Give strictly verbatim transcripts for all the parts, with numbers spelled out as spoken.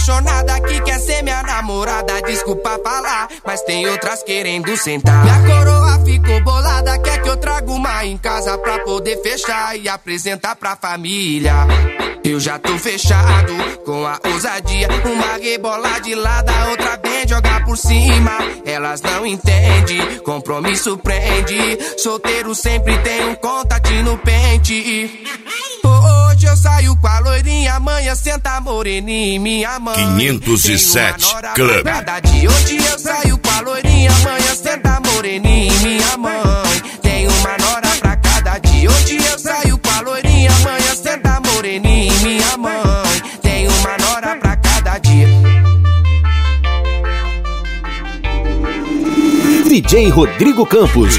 apaixonada que quer ser minha namorada. Desculpa falar, mas tem outras querendo sentar. Minha coroa ficou bolada, quer que eu traga uma em casa pra poder fechar e apresentar pra família. Eu já tô fechado com a ousadia, uma rebola de lado, a outra bem jogar por cima. Elas não entendem, compromisso prende. Solteiro sempre tem um contatinho no pente. Hoje eu saio com a loirinha, amanhã senta moreninha, minha mãe. quinhentos e sete Club. Cada dia hoje eu saio com a loirinha, amanhã senta moreninha, minha mãe. Tem uma nora pra cada dia. Hoje eu saio com a loirinha, amanhã senta moreninha, minha mãe. Tem uma nora pra cada dia. D J Rodrigo Campos.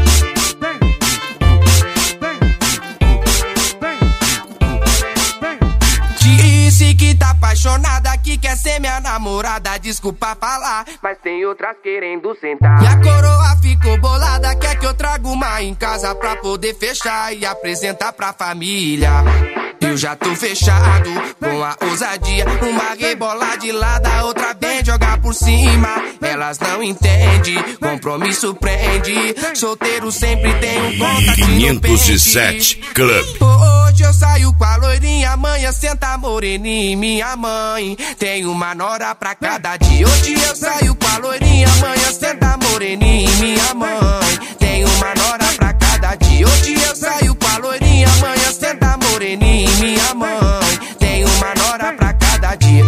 Disse que tá apaixonada, que quer ser minha namorada. Desculpa falar, mas tem outras querendo sentar. Minha coroa ficou bolada, quer que eu traga uma em casa pra poder fechar e apresentar pra família. Eu já tô fechado com a ousadia, uma rebola de lado, a outra bem jogar por cima. Elas não entendem, compromisso prende. Solteiro sempre tem um contatinho quinhentos e sete Club. Hoje eu saio com a loirinha, amanhã senta moreninha, minha mãe. Tem uma nora pra cada dia. Hoje eu saio com a loirinha, amanhã senta moreninha, minha mãe. Tem uma nora pra cada dia. Hoje eu saio com a loirinha, amanhã senta moreninha, minha mãe. Tem uma nora pra cada dia.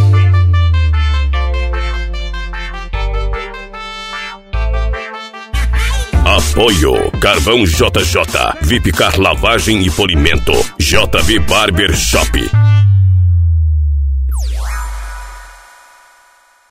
Apoio Carvão J J, Vipcar Lavagem e Polimento, J V Barber Shop.